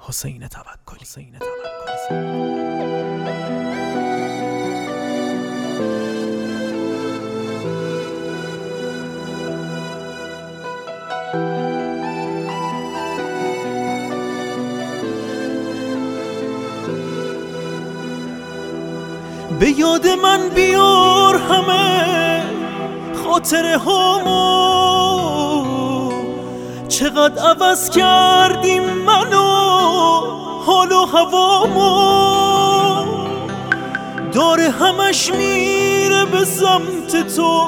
حسین توکلی. به یاد من بیار همه خاطره هامو، چقدر عوض کردیم منو حال و هوامو. داره همش میره به سمت تو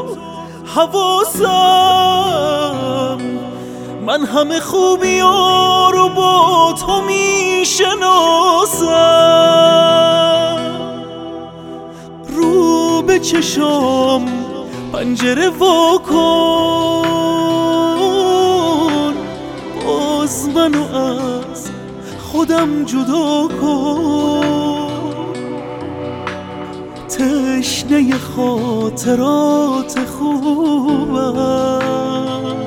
حواسم، من همه خوبی‌ها رو با تو میشناسم. رو به چشام پنجره وا کن، باز منو از خودم جدا کن. تشنه خاطرات خوبم،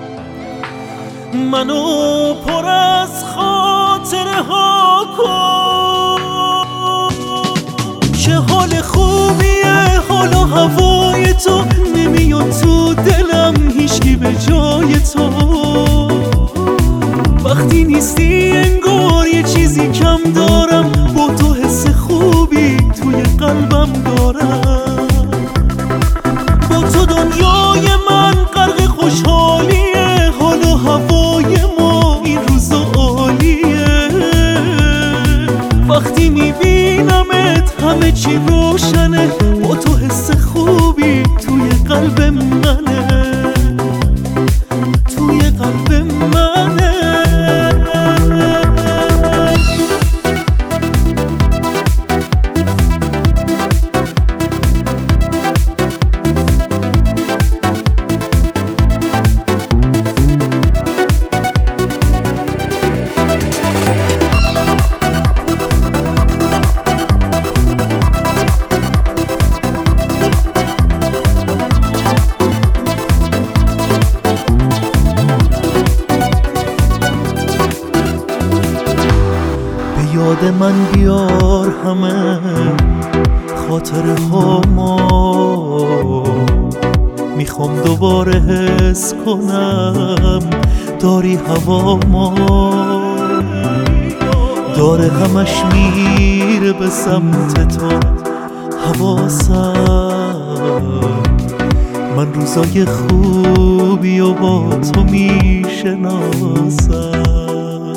منو پر از خاطره ها کن. چه حال خوبیه حال و هوای تو، نمیاد تو دلم هیچکی به جای تو. وقتی نیستی انگار یه چیزی کم دارم، با تو حس خوبی توی قلبم دارم. با تو دنیای من غرق خوشحالیه، حال و هوای ما این روزا عالیه. وقتی میبینمت همه چی روشنه، با تو حس خوبی توی قلب منه، توی قلب منه. یاد من بیار همه خاطره هامو، میخوام دوباره حس کنم داری هوامو. داره همش میره به سمت تو حواسم، من روزای خوبی و با تو میشناسم.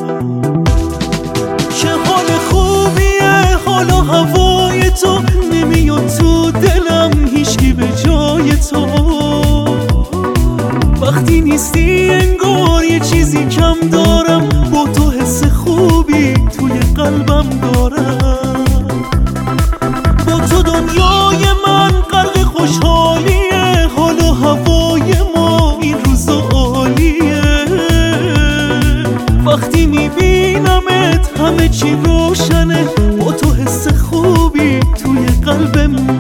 چه حال خوبیه حال و هوای تو، نمیاد تو دلم هیچکی به جای تو. وقتی نیستی انگار یه چیزی کم دارم، با تو حس خوبی توی قلبم دارم. با تو دنیای من غرق خوشحالیه، حال و هوای ما این روزا عالیه. وقتی میبینمت همه چی روشنه، با تو حس خوبی توی قلب من